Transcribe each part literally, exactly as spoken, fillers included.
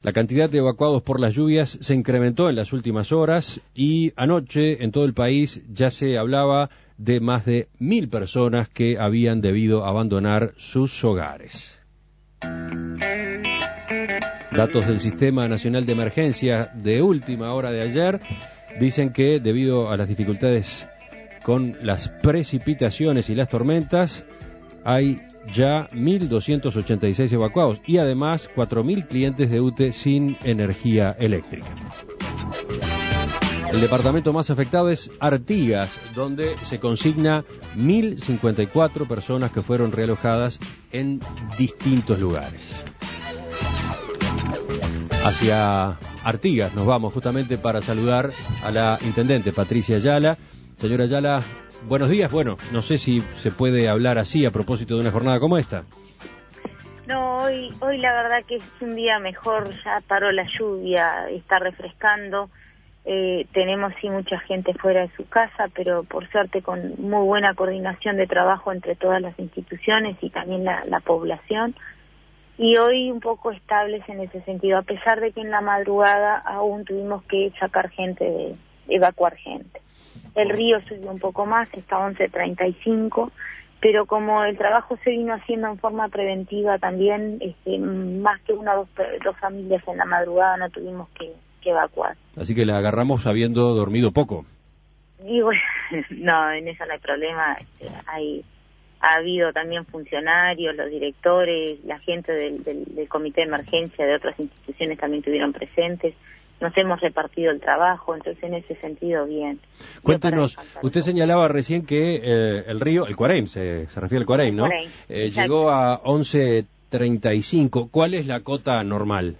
La cantidad de evacuados por las lluvias se incrementó en las últimas horas y anoche en todo el país ya se hablaba de más de mil personas que habían debido abandonar sus hogares. Datos del Sistema Nacional de Emergencia de última hora de ayer dicen que debido a las dificultades con las precipitaciones y las tormentas, hay ya mil doscientos ochenta y seis evacuados y además cuatro mil clientes de U T E sin energía eléctrica. El departamento más afectado es Artigas, donde se consigna mil cincuenta y cuatro personas que fueron realojadas en distintos lugares. Hacia Artigas nos vamos justamente para saludar a la intendente Patricia Ayala. Señora Ayala, buenos días. Bueno, no sé si se puede hablar así a propósito de una jornada como esta. No, hoy, hoy la verdad que es un día mejor, ya paró la lluvia, está refrescando, eh, tenemos sí mucha gente fuera de su casa, pero por suerte con muy buena coordinación de trabajo entre todas las instituciones y también la, la población, y hoy un poco estables en ese sentido, a pesar de que en la madrugada aún tuvimos que sacar gente, de, evacuar gente. El río subió un poco más, está a once treinta y cinco, pero como el trabajo se vino haciendo en forma preventiva también, este, más que una o dos, dos familias en la madrugada no tuvimos que, que evacuar. Así que la agarramos habiendo dormido poco. Y bueno, no, en eso no hay problema, este, hay, ha habido también funcionarios, los directores, la gente del, del, del comité de emergencia de otras instituciones también estuvieron presentes. Nos hemos repartido el trabajo, entonces en ese sentido bien. Cuéntenos, usted señalaba recién que eh, el río, el Cuareim, se, se refiere al Cuareim, ¿no? Cuareim, eh, llegó a once treinta y cinco. ¿Cuál es la cota normal?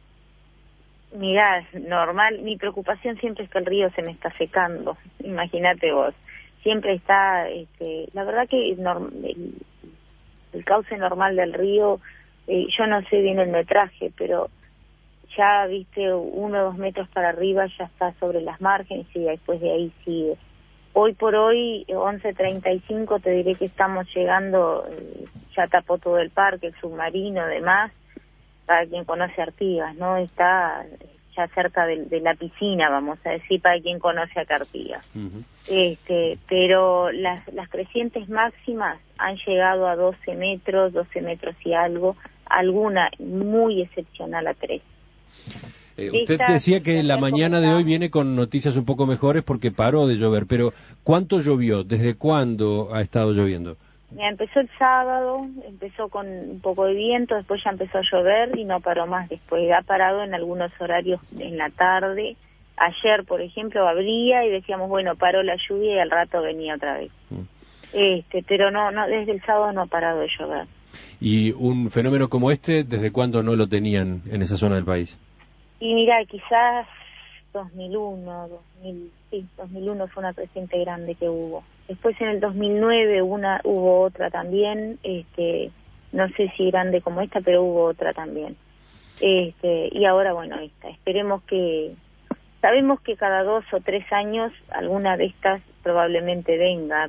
Mirá, normal, mi preocupación siempre es que el río se me está secando, imagínate vos. Siempre está, este, la verdad que el, el, el cauce normal del río, eh, yo no sé bien el metraje, pero ya, viste, uno o dos metros para arriba ya está sobre las márgenes y después de ahí sigue. Hoy por hoy, once treinta y cinco, te diré que estamos llegando, eh, ya tapó todo el parque, el submarino, demás, para quien conoce Artigas, ¿no? Está ya cerca de, de la piscina, vamos a decir, para quien conoce a Artigas. Uh-huh. Este, pero las, las crecientes máximas han llegado a doce metros, doce metros y algo, alguna muy excepcional a tres. Eh, usted decía que la mañana de hoy viene con noticias un poco mejores porque paró de llover, pero ¿cuánto llovió? ¿Desde cuándo ha estado lloviendo? Ya empezó el sábado, empezó con un poco de viento, después ya empezó a llover y no paró más después. Ha parado en algunos horarios en la tarde. Ayer, por ejemplo, abría y decíamos, bueno, paró la lluvia y al rato venía otra vez. Mm. Este, pero no, no, desde el sábado no ha parado de llover. ¿Y un fenómeno como este, desde cuándo no lo tenían en esa zona del país? Y mira, quizás dos mil uno, dos mil, sí, dos mil uno fue una creciente grande que hubo. Después en el dos mil nueve una, hubo otra también, este, no sé si grande como esta, pero hubo otra también. Este, y ahora, bueno, esta. Esperemos que, sabemos que cada dos o tres años alguna de estas probablemente venga.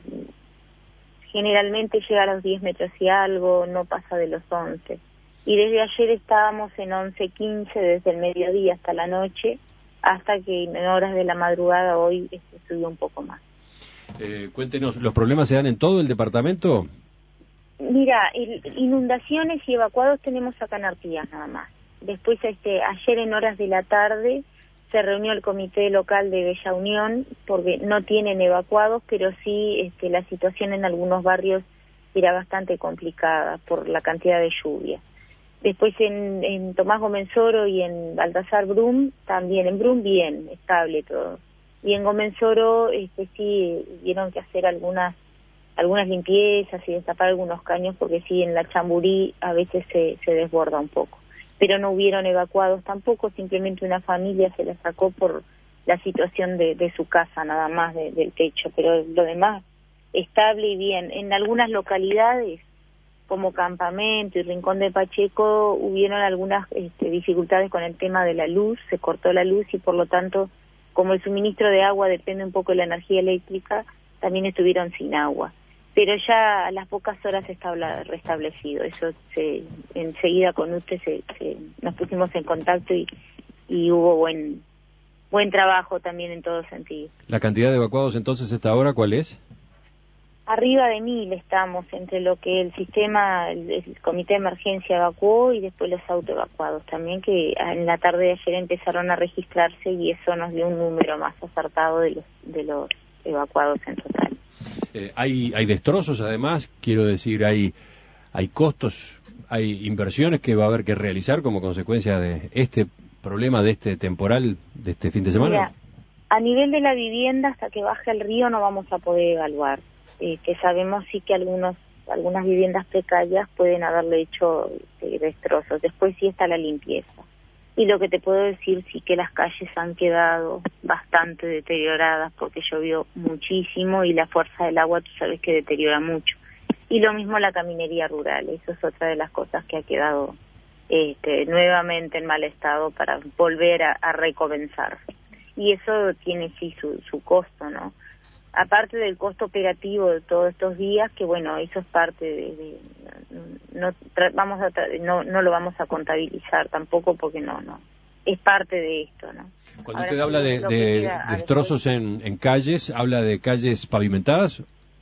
Generalmente llega a los diez metros y algo, no pasa de los once. Y desde ayer estábamos en once quince, desde el mediodía hasta la noche, hasta que en horas de la madrugada hoy este, subió un poco más. Eh, cuéntenos, ¿los problemas se dan en todo el departamento? Mira, el, inundaciones y evacuados tenemos acá en Artigas nada más. Después, este, ayer en horas de la tarde se reunió el comité local de Bella Unión, porque no tienen evacuados, pero sí este, la situación en algunos barrios era bastante complicada por la cantidad de lluvia. Después en, en Tomás Gomenzoro y en Baltasar Brum, también en Brum bien, estable todo. Y en Gomenzoro este, sí tuvieron que hacer algunas algunas limpiezas y destapar algunos caños, porque sí en la Chamburí a veces se, se desborda un poco. Pero no hubieron evacuados tampoco, simplemente una familia se la sacó por la situación de, de su casa, nada más de, del techo, pero lo demás estable y bien. En algunas localidades, como Campamento y Rincón de Pacheco, hubieron algunas este, dificultades con el tema de la luz, se cortó la luz y por lo tanto, como el suministro de agua depende un poco de la energía eléctrica, también estuvieron sin agua. pero ya a las pocas horas está restablecido. Eso se, enseguida con usted se, se, nos pusimos en contacto y, y hubo buen buen trabajo también en todo sentido. ¿La cantidad de evacuados entonces hasta ahora cuál es? Arriba de mil estamos, entre lo que el sistema, el, el comité de emergencia evacuó y después los autoevacuados también, que en la tarde de ayer empezaron a registrarse y eso nos dio un número más acertado de los, de los evacuados en total. Eh, hay, hay destrozos además, quiero decir, hay, hay costos, hay inversiones que va a haber que realizar como consecuencia de este problema, de este temporal, de este fin de semana. Mira, a nivel de la vivienda, hasta que baje el río no vamos a poder evaluar. Eh, que sabemos sí que algunos algunas viviendas precarias pueden haberle hecho eh, destrozos. Después sí está la limpieza. Y lo que te puedo decir sí que las calles han quedado bastante deterioradas porque llovió muchísimo y la fuerza del agua tú sabes que deteriora mucho. Y lo mismo la caminería rural, eso es otra de las cosas que ha quedado este, nuevamente en mal estado para volver a, a recomenzar. Y eso tiene sí su, su costo, ¿no? Aparte del costo operativo de todos estos días, que bueno, eso es parte de, de no vamos a no no lo vamos a contabilizar tampoco porque no no es parte de esto, ¿no? Cuando Ahora, usted habla de, de destrozos en, en calles, ¿habla de calles pavimentadas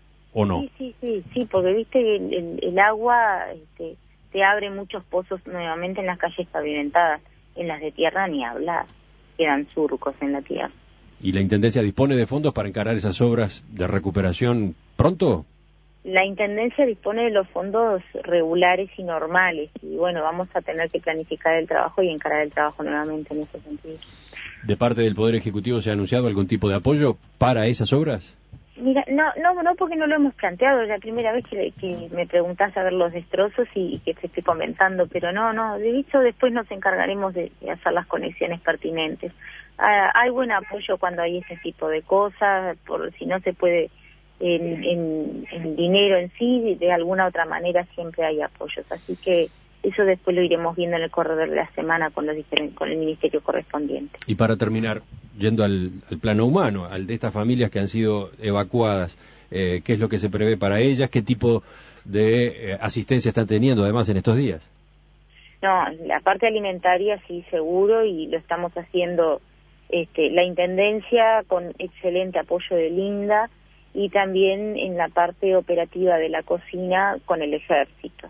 o no? Sí, sí, sí, sí, porque viste el, el, el agua este, te abre muchos pozos nuevamente en las calles pavimentadas, en las de tierra ni hablar, quedan surcos en la tierra. ¿Y la Intendencia dispone de fondos para encarar esas obras de recuperación pronto? La Intendencia dispone de los fondos regulares y normales, y bueno, vamos a tener que planificar el trabajo y encarar el trabajo nuevamente en ese sentido. ¿De parte del Poder Ejecutivo se ha anunciado algún tipo de apoyo para esas obras? Mira, no, no, no porque no lo hemos planteado, es la primera vez que, que me preguntás a ver los destrozos y, y que te estoy comentando, pero no, no, de hecho después nos encargaremos de, de hacer las conexiones pertinentes. Ah, hay buen apoyo cuando hay ese tipo de cosas, por si no se puede en, en, en dinero en sí, de alguna otra manera siempre hay apoyos, así que eso después lo iremos viendo en el corredor de la semana con los diferentes, con el ministerio correspondiente. Y para terminar, yendo al, al plano humano, al de estas familias que han sido evacuadas, eh, ¿qué es lo que se prevé para ellas? ¿Qué tipo de eh, asistencia están teniendo además en estos días? No, la parte alimentaria sí, seguro, y lo estamos haciendo este, la Intendencia con excelente apoyo de Linda y también en la parte operativa de la cocina con el Ejército.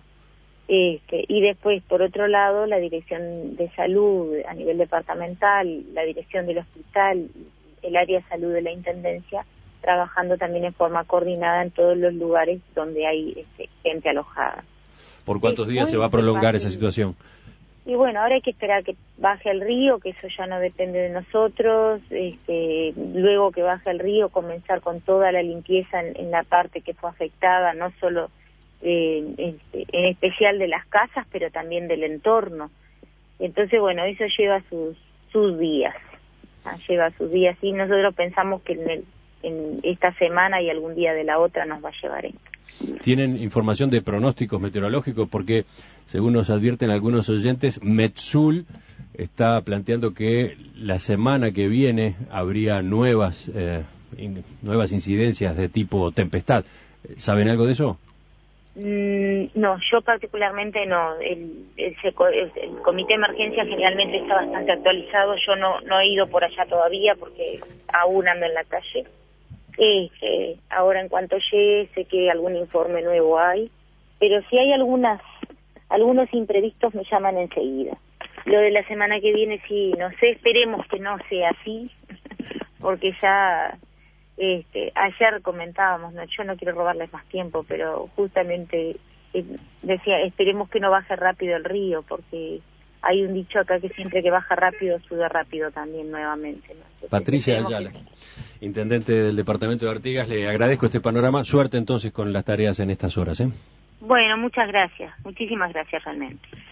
Este, y después, por otro lado, la Dirección de Salud a nivel departamental, la Dirección del Hospital, el área de salud de la Intendencia, trabajando también en forma coordinada en todos los lugares donde hay este, gente alojada. ¿Por cuántos días se va a prolongar esa situación? Y bueno, ahora hay que esperar que baje el río, que eso ya no depende de nosotros, este, luego que baje el río comenzar con toda la limpieza en, en la parte que fue afectada, no solo eh, este, en especial de las casas, pero también del entorno. Entonces, bueno, eso lleva sus sus días, ¿ah? lleva sus días, y nosotros pensamos que en, el, en esta semana y algún día de la otra nos va a llevar esto. ¿Tienen información de pronósticos meteorológicos? Porque, según nos advierten algunos oyentes, Metsul está planteando que la semana que viene habría nuevas eh, in, nuevas incidencias de tipo tempestad. ¿Saben algo de eso? Mm, no, yo particularmente no. El, el, el, el comité de emergencia generalmente está bastante actualizado. Yo no, no he ido por allá todavía porque aún ando en la calle. Este, ahora en cuanto llegue sé que algún informe nuevo hay, pero si hay algunas algunos imprevistos me llaman enseguida. Lo de la semana que viene sí, no sé, esperemos que no sea así, porque ya este, ayer comentábamos, no, yo no quiero robarles más tiempo, pero justamente eh, decía, esperemos que no baje rápido el río, porque hay un dicho acá que siempre que baja rápido sube rápido también nuevamente, ¿no? Entonces, Patricia Ayala, que... intendente del departamento de Artigas, le agradezco este panorama. Suerte entonces con las tareas en estas horas, ¿eh? Bueno, muchas gracias, muchísimas gracias realmente.